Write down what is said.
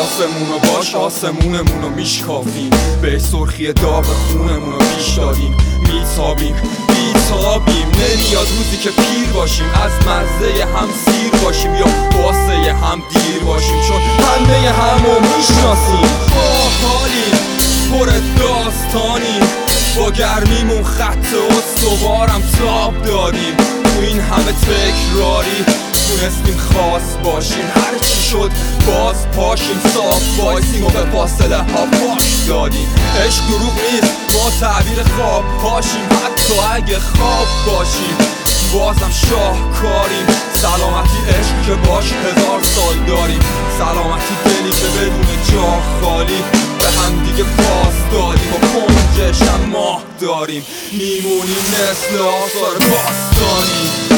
آسمونو باش آسمونمونو میشکافیم، به سرخی داغ خونمونو پیش دادیم، میتابیم نمیاد روزی که پیر باشیم، از مزه هم سیر باشیم یا واسه هم دیر باشیم، چون همه همو میشناسیم. حالیم پر داستانیم، با گرمیمون خط استوارم تاب دادیم، تو این همه تکراری تونستیم خاص باشیم، هر چی شد باز پاشیم، صاف وایسیم و به فاصله ها پاش دادیم. عشق دروغ نیست، ما تعبیر خواب پاشیم، حتی اگه خواب باشیم بازم شاهکاریم. سلامتی عشق که باش 1000 سال داریم، سلامتی دلی که بدون جا خالی به هم دیگه پاس دادیم و کنجش هم ماه داریم، میمونیم مثل آثار باستانی.